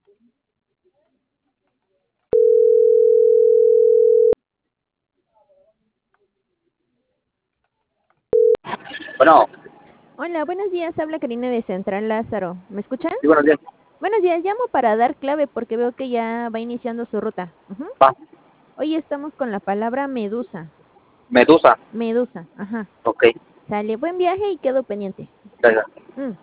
Bueno, Hola, buenos días. Habla Karina de Central Lázaro. ¿Me escuchan? sí, buenos días. Buenos días. Llamo para dar clave porque veo que ya va iniciando su ruta. Ujú. Va, Hoy estamos con la palabra medusa. Medusa. Medusa. Ajá. Ok, Sale. Buen viaje y quedo pendiente. gracias. Mm.